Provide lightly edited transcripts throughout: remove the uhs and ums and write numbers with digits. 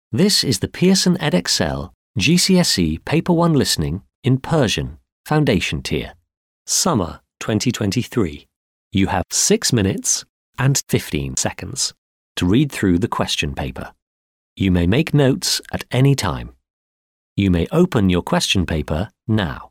This is the Pearson Edexcel GCSE Paper 1 Listening in Persian Foundation Tier. Summer 2023. You have 6 minutes and 15 seconds to read through the question paper. You may make notes at any time. You may open your question paper now.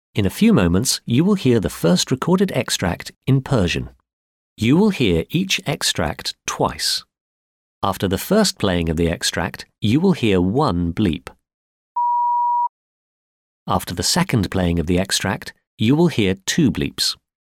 In a few moments, you will hear the first recorded extract in Persian. You will hear each extract twice. After the first playing of the extract, you will hear one bleep. After the second playing of the extract, you will hear two bleeps.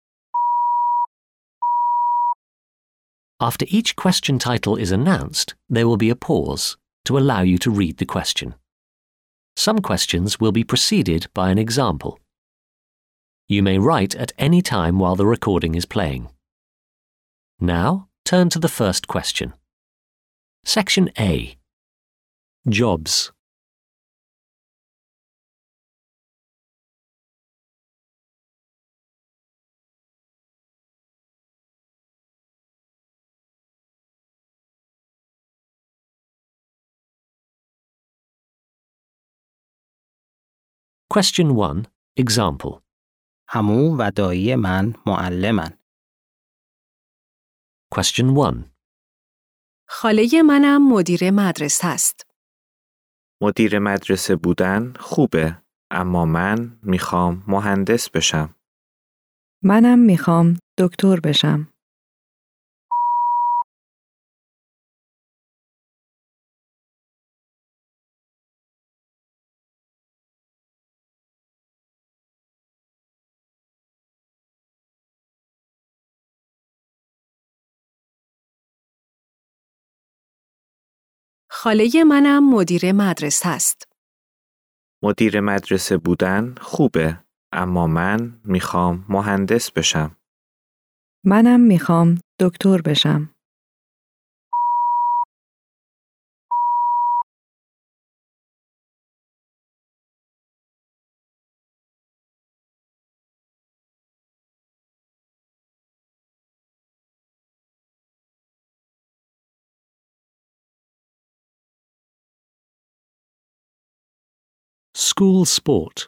After each question title is announced, there will be a pause to allow you to read the question. Some questions will be preceded by an example. You may write at any time while the recording is playing. Now, turn to the first question. Section A. Jobs. Question 1. Example. عمو و دایی من معلمن. Question 1. خاله منم مدیر مدرسه است. مدیر مدرسه بودن خوبه، اما من میخوام مهندس بشم. منم میخوام دکتر بشم. خاله منم مدیر مدرسه است. مدیر مدرسه بودن خوبه، اما من میخوام مهندس بشم. منم میخوام دکتر بشم. School sport.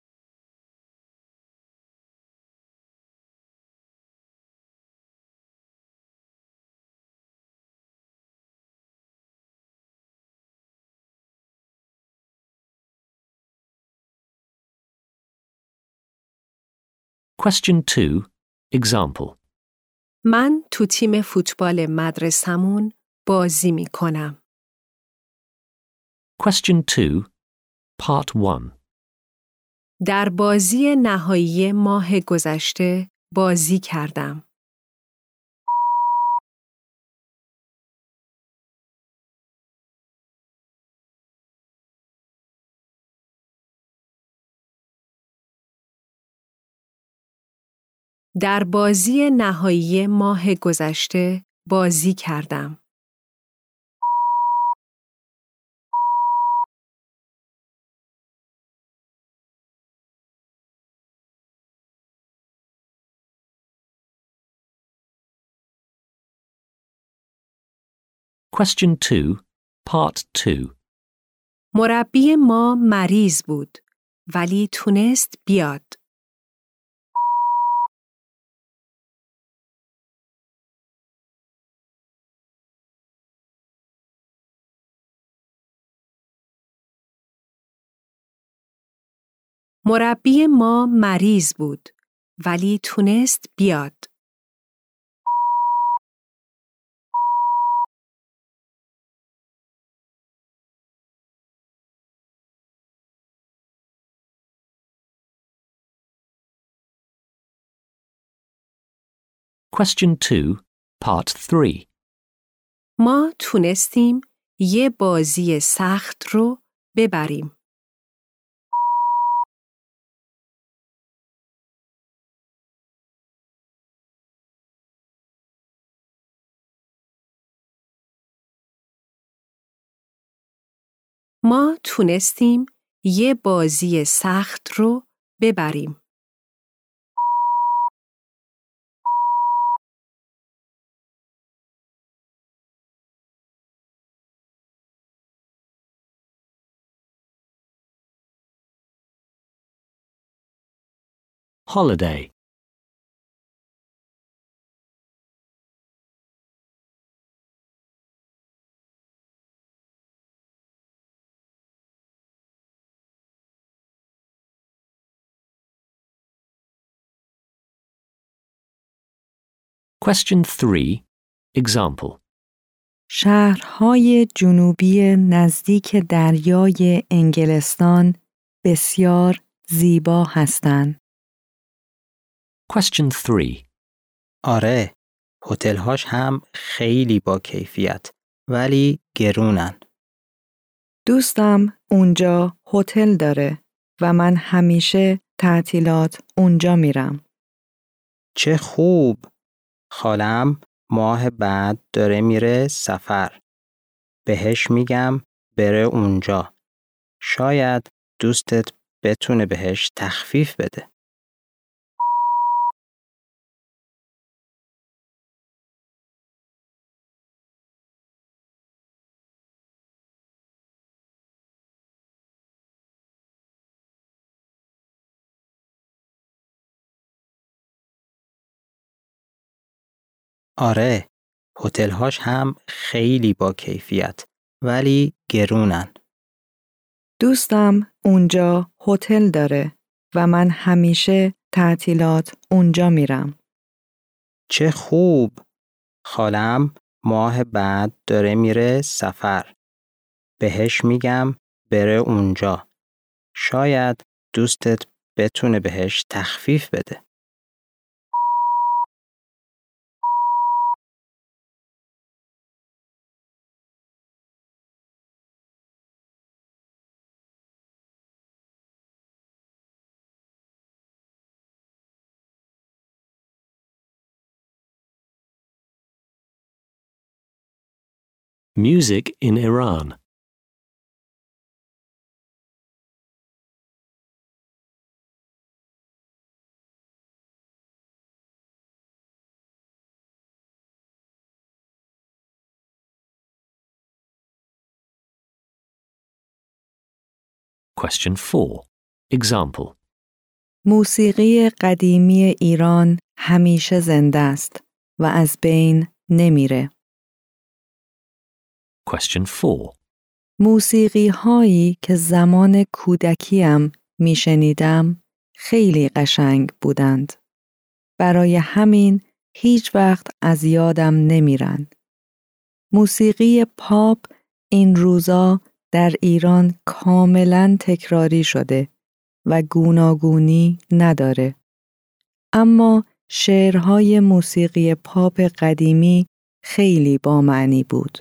Question 2. Example. من تو تیم فوتبال مدرسمون بازی می کنم. Question 2. Part 1. در بازی نهایی ماه گذشته بازی کردم. در بازی نهایی ماه گذشته بازی کردم. Question 2. Part 2. مربی ما مریض بود ولی تونست بیاد. مربی ما مریض بود ولی تونست بیاد. Question 2. Part 3. ما تونستیم یه بازی سخت رو ببریم. ما تونستیم یه بازی سخت رو ببریم. Holiday. Question 3. Example. شهرهای جنوبی نزدیک دریای انگلستان بسیار زیبا هستند. Question 3. آره، هتل‌هاش هم خیلی با کیفیت ولی گرونن. دوستم اونجا هتل داره و من همیشه تعطیلات اونجا میرم. چه خوب! خالم ماه بعد داره میره سفر. بهش میگم بره اونجا. شاید دوستت بتونه بهش تخفیف بده. آره، هتل‌هاش هم خیلی با کیفیت ولی گرونن. دوستم اونجا هتل داره و من همیشه تعطیلات اونجا میرم. چه خوب! خالم ماه بعد داره میره سفر. بهش میگم بره اونجا. شاید دوستت بتونه بهش تخفیف بده. Music in Iran. Question 4. Example. موسیقی قدیمی ایران همیشه زنده است و از بین نمیره. Question 4. موسیقی هایی که زمان کودکیم میشنیدم خیلی قشنگ بودند. برای همین هیچ وقت از یادم نمیرن. موسیقی پاپ این روزا در ایران کاملا تکراری شده و گوناگونی نداره. اما شعرهای موسیقی پاپ قدیمی خیلی بامعنی بود.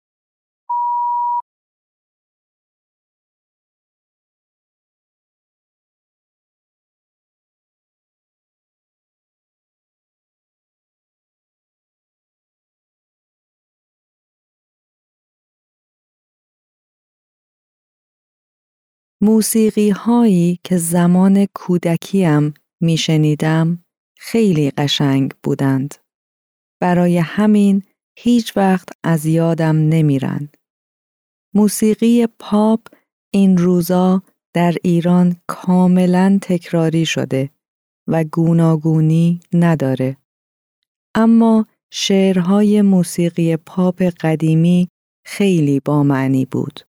موسیقی هایی که زمان کودکیم میشنیدم خیلی قشنگ بودند. برای همین هیچ وقت از یادم نمیرن. موسیقی پاپ این روزا در ایران کاملا تکراری شده و گوناگونی نداره. اما شعرهای موسیقی پاپ قدیمی خیلی بامعنی بود.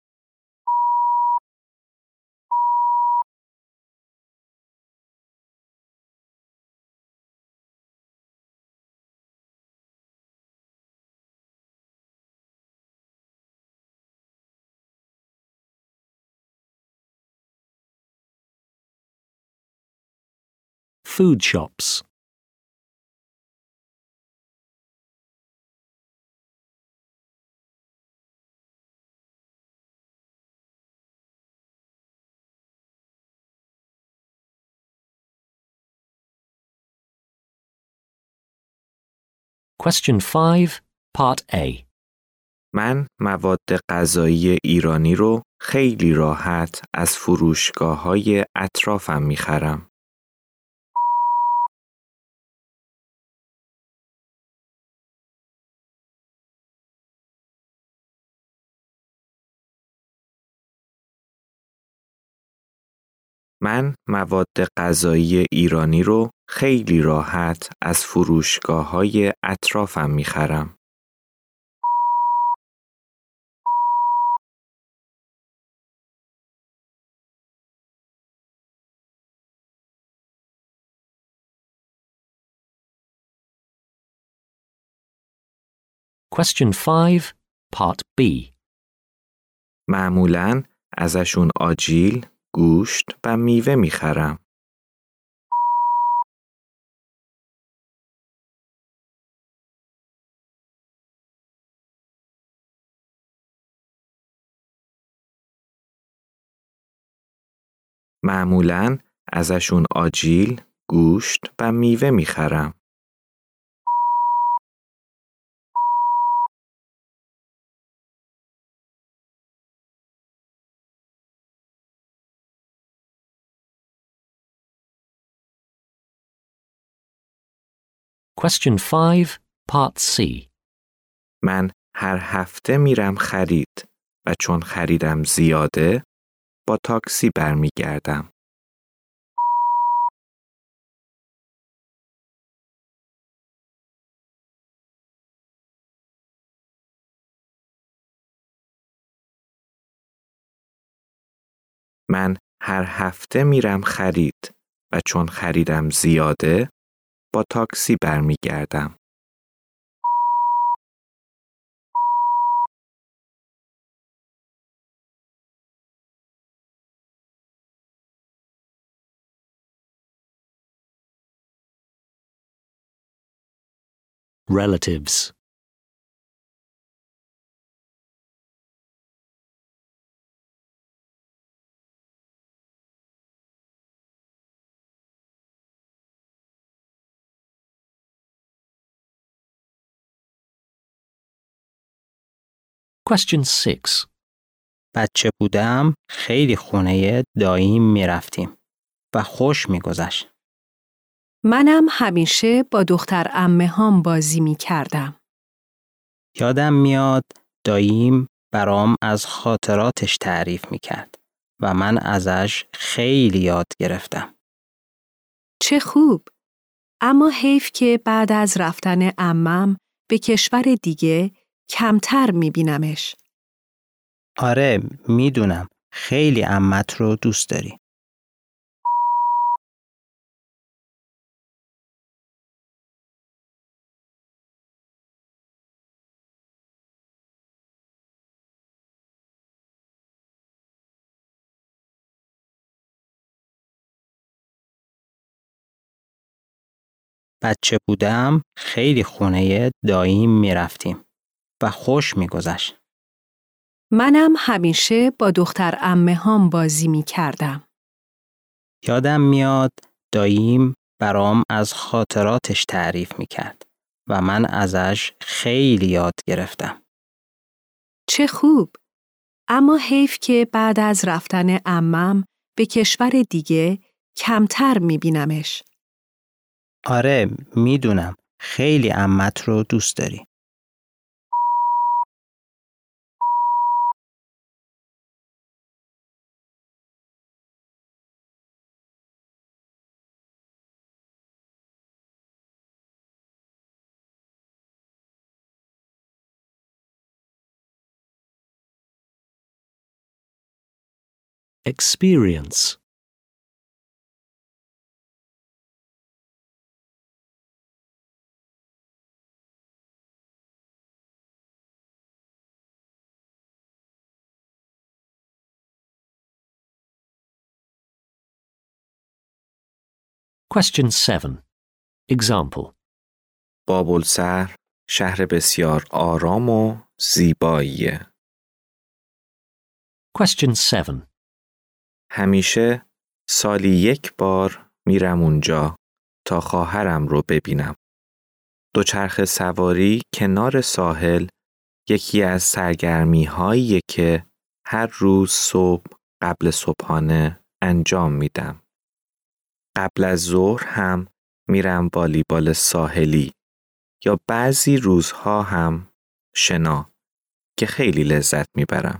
Food shops. Question 5, Part A. من مواد غذایی ایرانی رو خیلی راحت از فروشگاه‌های اطرافم می‌خرم. من مواد غذایی ایرانی رو خیلی راحت از فروشگاه‌های اطرافم می‌خرم. Question 5, Part B. معمولاً ازشون آجیل، گوشت و میوه میخرم. معمولاً ازشون آجیل، گوشت و میوه میخرم. Question 5, Part C. من هر هفته میرم خرید و چون خریدم زیاده با تاکسی برمیگردم. من هر هفته میرم خرید و چون خریدم زیاده با تاکسی برمیگردم. Relatives. Question 6. بچه بودم خیلی خونه داییم میرفتیم و خوش میگذشت. منم همیشه با دختر عمه هام بازی می کردم. یادم میاد داییم برام از خاطراتش تعریف میکرد و من ازش خیلی یاد گرفتم. چه خوب! اما حیف که بعد از رفتن عمم به کشور دیگه کمتر می بینمش. آره میدونم خیلی عمت رو دوست داری. بچه بودم خیلی خونه داییم میرفتیم و خوش میگذشت. منم همیشه با دختر عمه هام بازی می کردم. یادم میاد داییم برام از خاطراتش تعریف میکرد و من ازش خیلی یاد گرفتم. چه خوب! اما حیف که بعد از رفتن عمم به کشور دیگه کمتر می بینمش. آره میدونم خیلی عمت رو دوست داری. Experience. Question 7. Example. بابلسر شهر بسیار آرام و زیباییه. Question 7. همیشه سالی یک بار میرم اونجا تا خواهرم رو ببینم. دوچرخه سواری کنار ساحل یکی از سرگرمی‌هاییه که هر روز صبح قبل صبحانه انجام میدم. قبل از ظهر هم میرم والیبال ساحلی یا بعضی روزها هم شنا که خیلی لذت میبرم.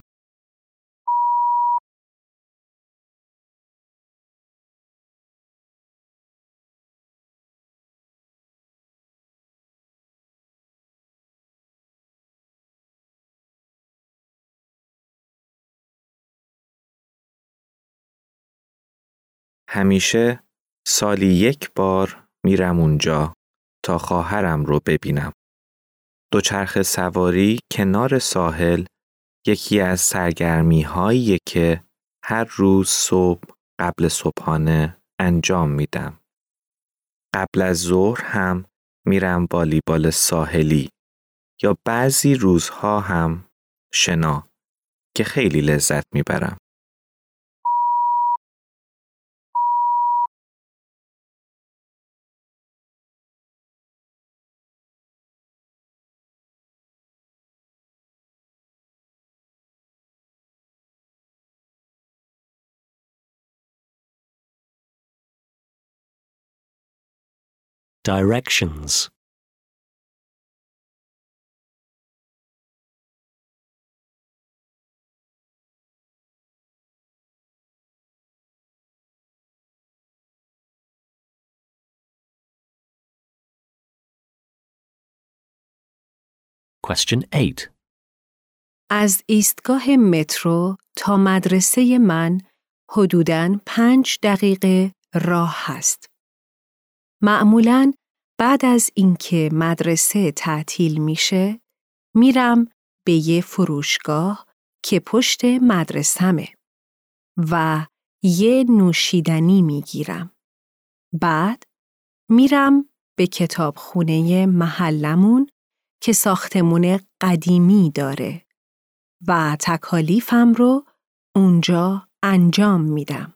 همیشه سالی یک بار میرم اونجا تا خواهرم رو ببینم. دوچرخه سواری کنار ساحل یکی از سرگرمی‌هاییه که هر روز صبح قبل صبحانه انجام میدم. قبل از ظهر هم میرم والیبال ساحلی یا بعضی روزها هم شنا که خیلی لذت میبرم. Directions. Question 8. از ایستگاه مترو تا مدرسه من حدوداً 5 دقیقه راه هست. معمولاً بعد از اینکه مدرسه تعطیل میشه، میرم به یه فروشگاه که پشت مدرسمه و یه نوشیدنی میگیرم. بعد میرم به کتابخونه محلمون که ساختمون قدیمی داره و تکالیفم رو اونجا انجام میدم.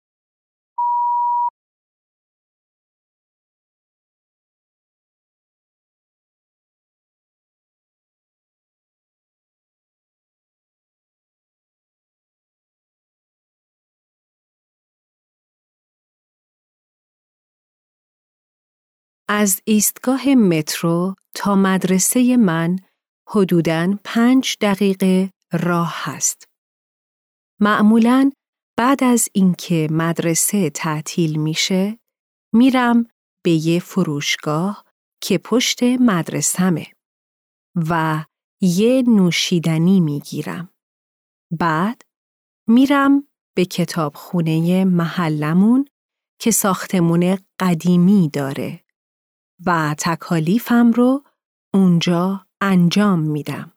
از ایستگاه مترو تا مدرسه من حدوداً 5 دقیقه راه هست. معمولاً بعد از اینکه مدرسه تعطیل میشه، میرم به یه فروشگاه که پشت مدرسمه و یه نوشیدنی میگیرم. بعد میرم به کتابخونه محلمون که ساختمون قدیمی داره و تکالیفم رو اونجا انجام میدم.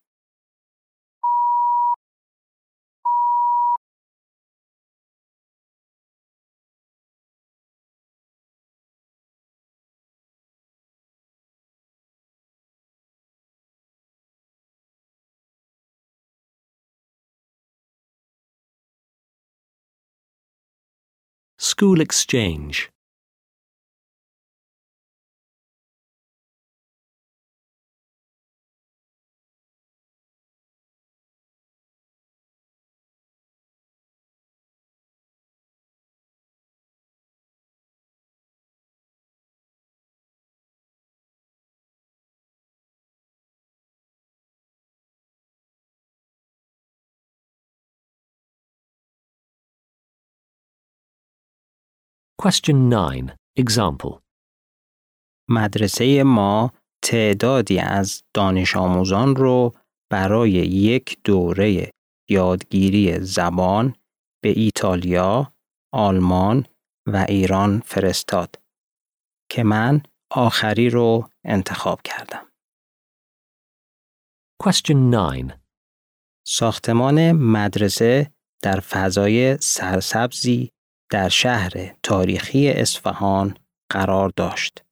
School exchange. Question 9. Example. مدرسه ما تعدادی از دانش آموزان رو برای یک دوره یادگیری زبان به ایتالیا، آلمان و ایران فرستاد که من آخری رو انتخاب کردم. Question 9. ساختمان مدرسه در فضای سرسبزی در شهر تاریخی اصفهان قرار داشت.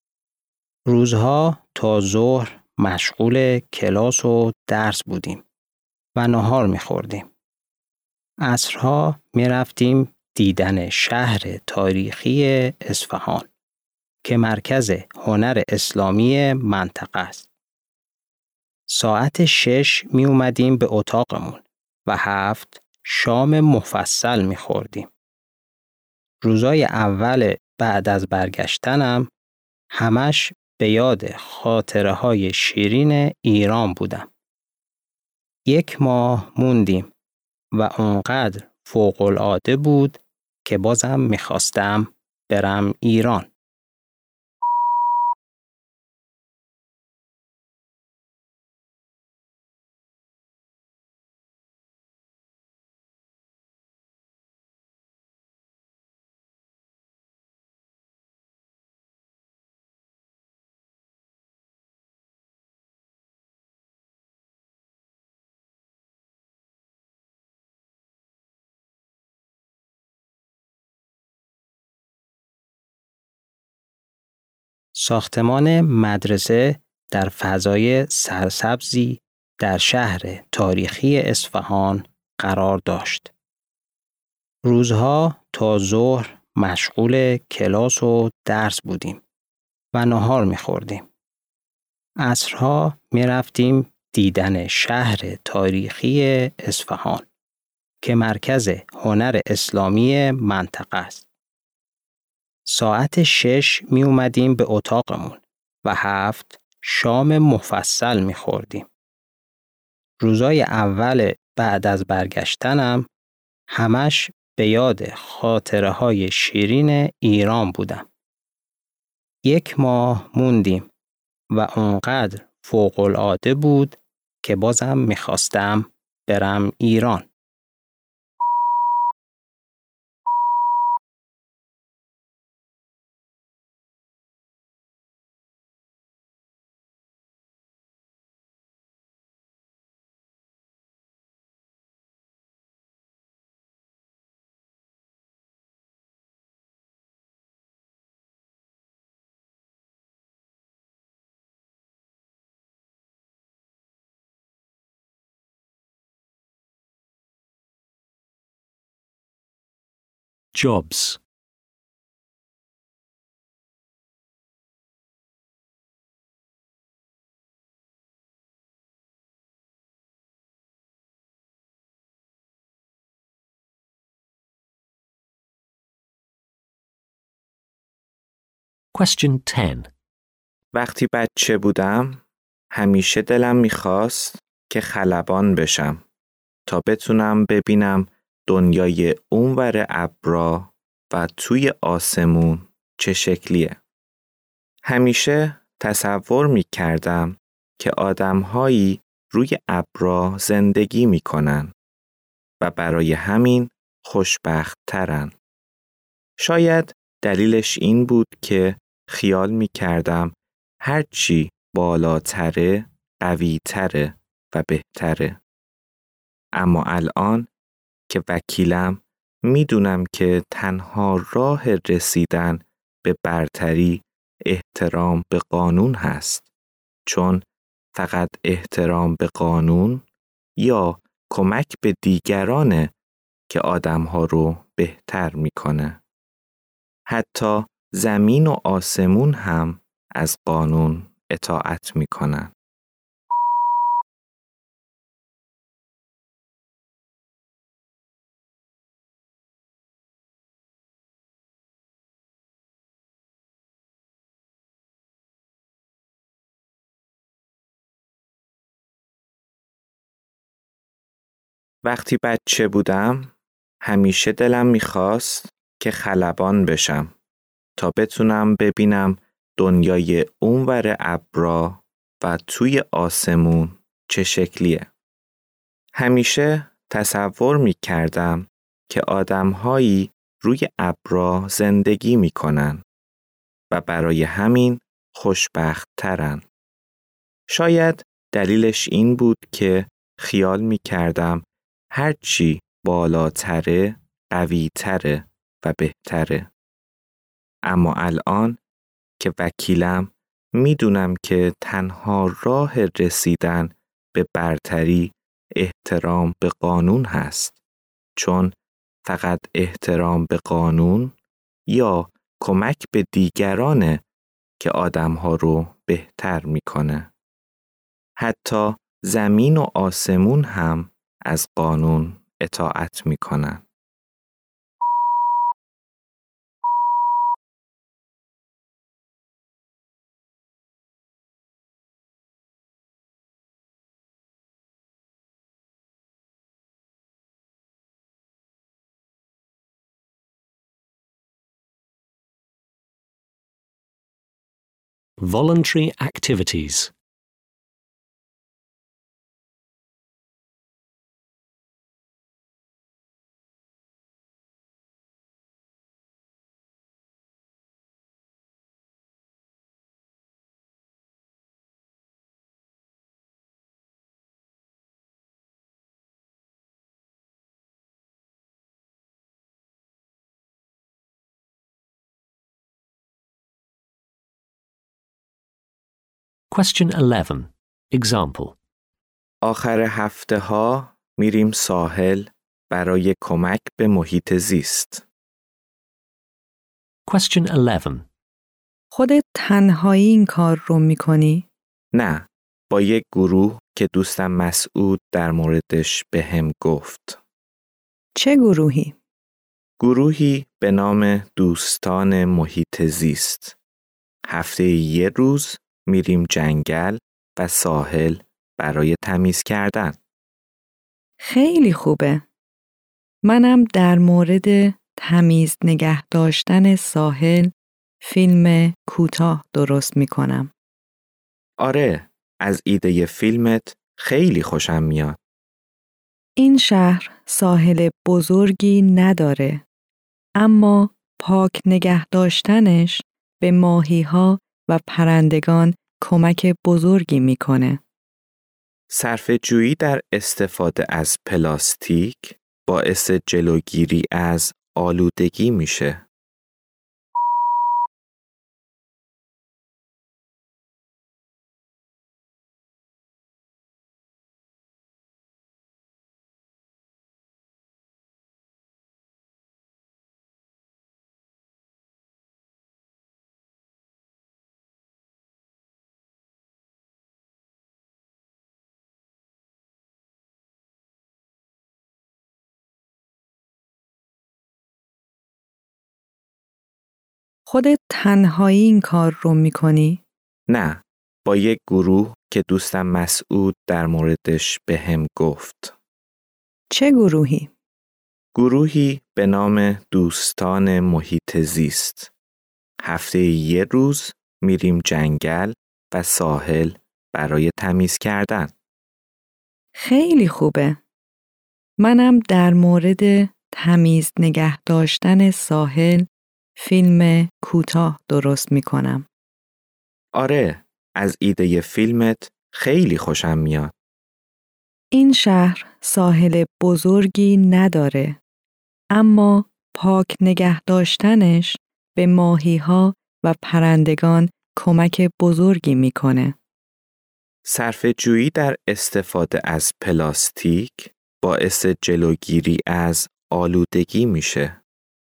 روزها تا ظهر مشغول کلاس و درس بودیم و نهار می‌خوردیم. عصرها می‌رفتیم دیدن شهر تاریخی اصفهان که مرکز هنر اسلامی منطقه است. ساعت 6 می اومدیم به اتاقمون و 7 شام مفصل می خوردیم. روزای اول بعد از برگشتنم همش به یاد خاطره های شیرین ایران بودم. 1 ماه موندیم و اونقدر فوق‌العاده بود که بازم میخواستم برم ایران. ساختمان مدرسه در فضای سرسبزی در شهر تاریخی اصفهان قرار داشت. روزها تا ظهر مشغول کلاس و درس بودیم و نهار می‌خوردیم. عصرها می‌رفتیم دیدن شهر تاریخی اصفهان که مرکز هنر اسلامی منطقه است. ساعت 6 می اومدیم به اتاقمون و 7 شام مفصل می خوردیم. روزای اول بعد از برگشتنم همش به یاد خاطره های شیرین ایران بودم. 1 ماه موندیم و اونقدر فوق‌العاده بود که بازم میخواستم برم ایران. Jobs. Question 10. وقتی بچه بودم همیشه دلم میخواست که خلبان بشم تا بتونم ببینم دنیای اونور ابرا و توی آسمون چه شکلیه. همیشه تصور میکردم که آدمهایی روی ابرا زندگی میکنن و برای همین خوشبخت ترن. شاید دلیلش این بود که خیال میکردم هرچی بالاتره قویتره و بهتره. اما الان که وکیلم میدونم که تنها راه رسیدن به برتری احترام به قانون هست، چون فقط احترام به قانون یا کمک به دیگرانه که آدمها رو بهتر میکنه. حتی زمین و آسمون هم از قانون اطاعت میکنن. وقتی بچه بودم همیشه دلم میخواست که خلبان بشم تا بتونم ببینم دنیای اونور ابرا و توی آسمون چه شکلیه. همیشه تصور میکردم که آدمهایی روی ابرا زندگی میکنن و برای همین خوشبخت ترن. شاید دلیلش این بود که خیال میکردم هرچی بالاتره قویتره و بهتره. اما الان که وکیلم میدونم که تنها راه رسیدن به برتری احترام به قانون هست، چون فقط احترام به قانون یا کمک به دیگرانه که آدمها رو بهتر میکنه. حتی زمین و آسمون هم از قانون اطاعت میکنن. Voluntary activities. Question 11. Example. آخر هفته ها میریم ساحل برای کمک به محیط زیست. Question 11. خودت تنهایی این کار رو میکنی؟ نه، با یک گروه که دوستم مسعود در موردش بهم گفت. چه گروهی؟ گروهی به نام دوستان محیط زیست. هفته یه روز میریم جنگل و ساحل برای تمیز کردن. خیلی خوبه. منم در مورد تمیز نگه داشتن ساحل فیلم کوتاه درست میکنم. آره، از ایده فیلمت خیلی خوشم میاد. این شهر ساحل بزرگی نداره، اما پاک نگه داشتنش به ماهی‌ها و پرندگان کمک بزرگی میکنه. صرفه‌جویی در استفاده از پلاستیک باعث جلوگیری از آلودگی میشه. خودت تنهایی این کار رو میکنی؟ نه، با یک گروه که دوستم مسعود در موردش بهم گفت. چه گروهی؟ گروهی به نام دوستان محیط زیست. هفته یه روز میریم جنگل و ساحل برای تمیز کردن. خیلی خوبه. منم در مورد تمیز نگه داشتن ساحل فیلم کوتاه درست میکنم. آره، از ایده فیلمت خیلی خوشم میاد. این شهر ساحل بزرگی نداره، اما پاک نگه داشتنش به ماهی‌ها و پرندگان کمک بزرگی میکنه. صرفه‌جویی در استفاده از پلاستیک باعث جلوگیری از آلودگی میشه.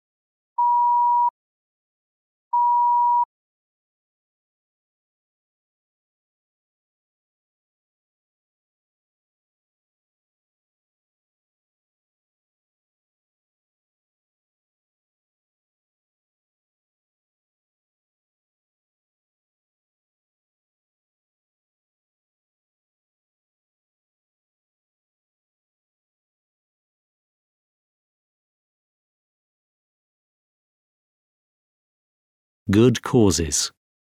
Good causes.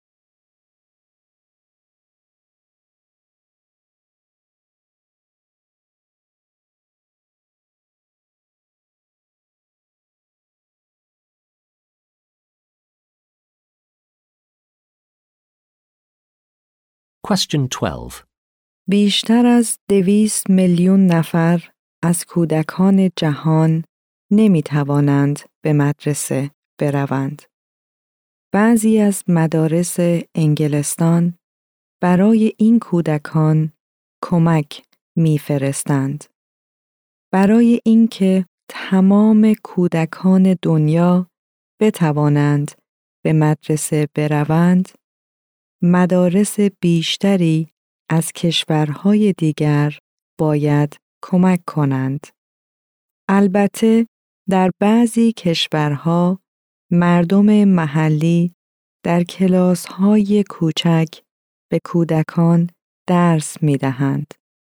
Question 12. بیشتر از 200 میلیون نفر از کودکان جهان نمی توانند به مدرسه بروند. بعضی از مدارس انگلستان برای این کودکان کمک می فرستند. برای اینکه تمام کودکان دنیا بتوانند به مدرسه بروند، مدارس بیشتری از کشورهای دیگر باید کمک کنند. البته در بعضی کشورها مردم محلی در کلاس‌های کوچک به کودکان درس می‌دهند.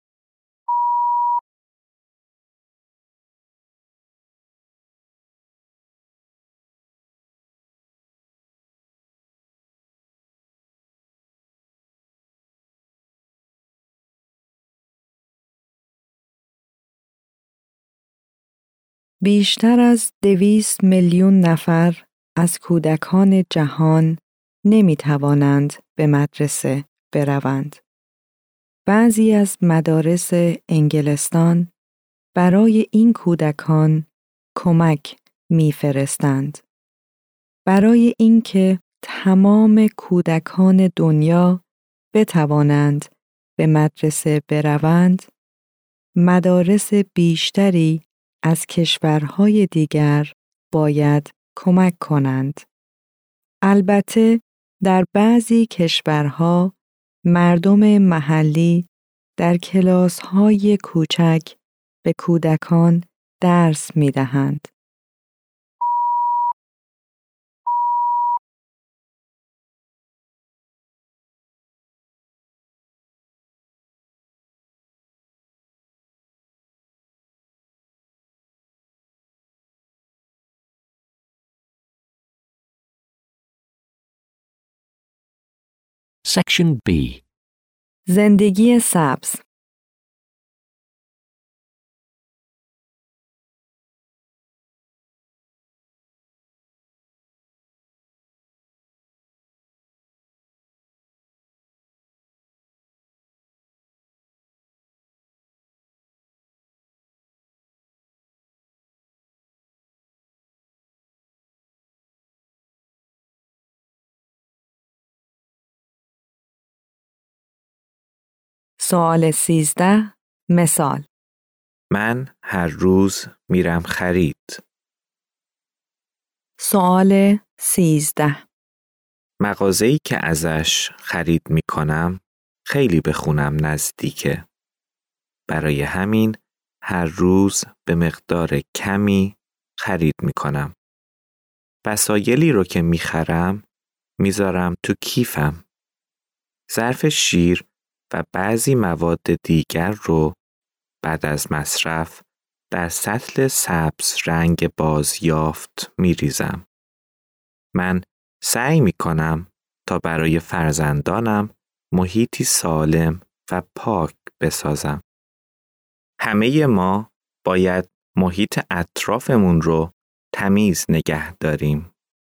بیشتر از 200 میلیون نفر از کودکان جهان نمی توانند به مدرسه بروند. بعضی از مدارس انگلستان برای این کودکان کمک می فرستند. برای اینکه تمام کودکان دنیا بتوانند به مدرسه بروند، مدارس بیشتری از کشورهای دیگر باید کمک کنند. البته در بعضی کشورها مردم محلی در کلاس‌های کوچک به کودکان درس می‌دهند. Section B. زندگی سبز. سوال 13. مثال. من هر روز میرم خرید. سوال 13. مغازه‌ای که ازش خرید میکنم خیلی به خونم نزدیکه. برای همین هر روز به مقدار کمی خرید میکنم. وسایلی رو که میخرم میذارم تو کیفم. ظرف شیر و بعضی مواد دیگر رو بعد از مصرف در سطل سبز رنگ بازیافت میریزم. من سعی میکنم تا برای فرزندانم محیطی سالم و پاک بسازم. همه ما باید محیط اطرافمون رو تمیز نگه داریم.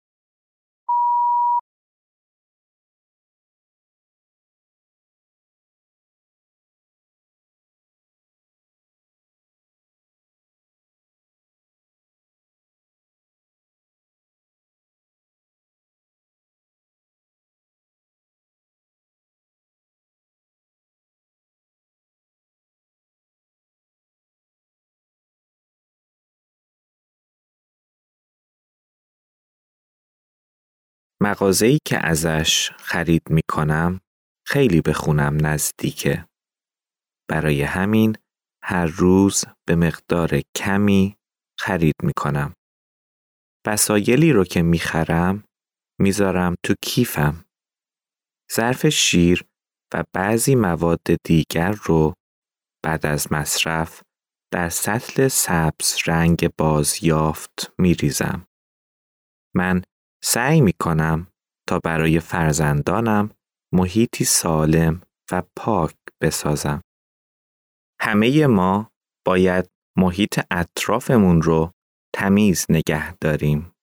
مغازه‌ای که ازش خرید میکنم خیلی به خونم نزدیکه. برای همین هر روز به مقدار کمی خرید میکنم. وسایلی رو که میخرم میذارم تو کیفم. ظرف شیر و بعضی مواد دیگر رو بعد از مصرف در سطل سبز رنگ بازیافت میریزم. من سعی میکنم تا برای فرزندانم محیطی سالم و پاک بسازم. همه ما باید محیط اطرافمون رو تمیز نگه داریم.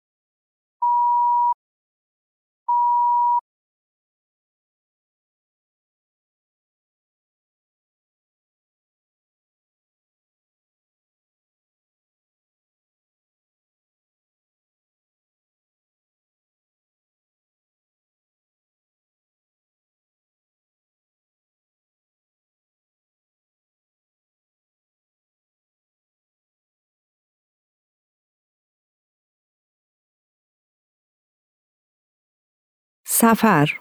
سفر.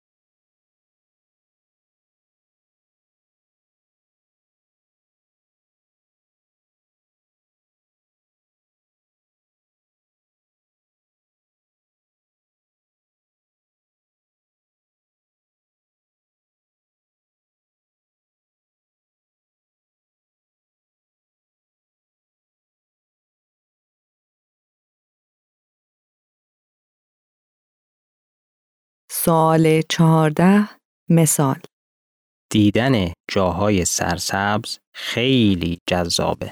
سوال 14. مثال. دیدن جاهای سرسبز خیلی جذابه.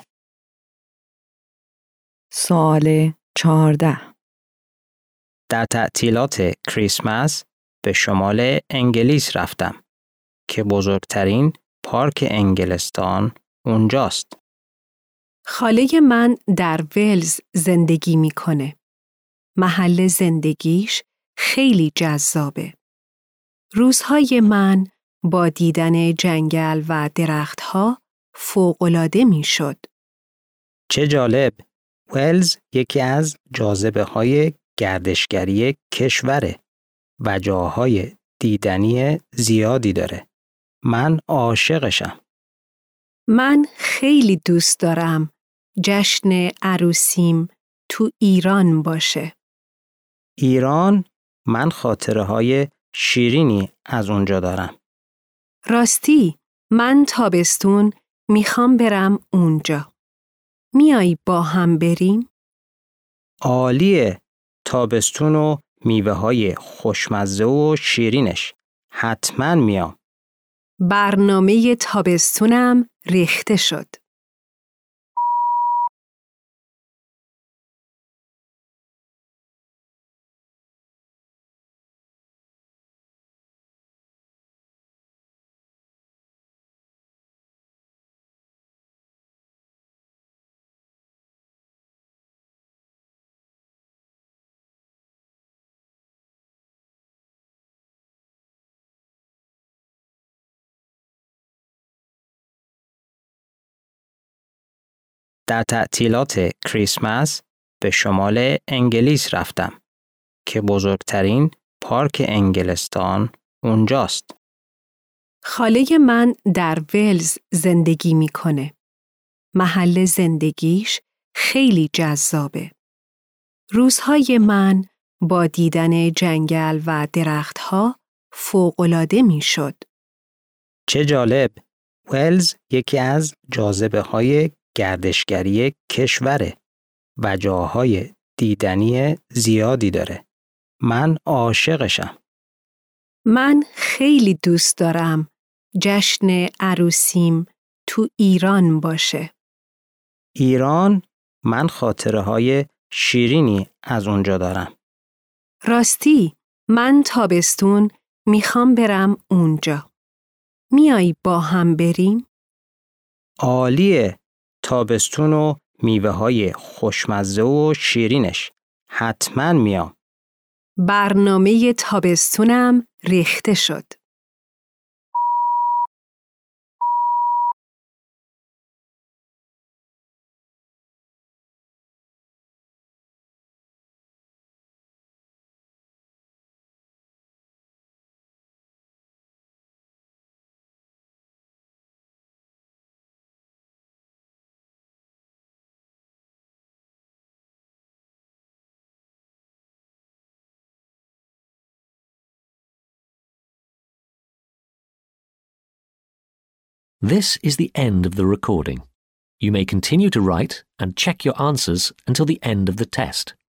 سوال 14. در تعطیلات کریسمس به شمال انگلیس رفتم که بزرگترین پارک انگلستان اونجاست. خاله من در ولز زندگی میکنه. محل زندگیش خیلی جذابه. روزهای من با دیدن جنگل و درختها فوق‌العاده میشد. چه جالب! ولز یکی از جاذبه‌های گردشگری کشوره و جاهای دیدنی زیادی داره. من عاشقشم. من خیلی دوست دارم جشن عروسیم تو ایران باشه. ایران، من خاطره‌های شیرینی از اونجا دارم. راستی، من تابستون میخوام برم اونجا. میایی با هم بریم؟ عالیه! تابستون و میوه‌های خوشمزه و شیرینش. حتما میام. برنامه تابستونم ریخته شد. در تعطیلات کریسمس به شمال انگلیس رفتم که بزرگترین پارک انگلستان اونجاست. خاله من در ولز زندگی میکنه. محل زندگیش خیلی جذابه. روزهای من با دیدن جنگل و درختها فوق‌العاده میشد. چه جالب! ولز یکی از جاذبه‌های گردشگری کشوره و جاهای دیدنی زیادی داره. من عاشقشم. من خیلی دوست دارم جشن عروسیم تو ایران باشه. ایران، من خاطره‌های شیرینی از اونجا دارم. راستی، من تابستون میخوام برم اونجا. میایی با هم بریم؟ عالیه! تابستون و میوه‌های خوشمزه و شیرینش. حتما میام. برنامه تابستونم ریخته شد. This is the end of the recording. You may continue to write and check your answers until the end of the test.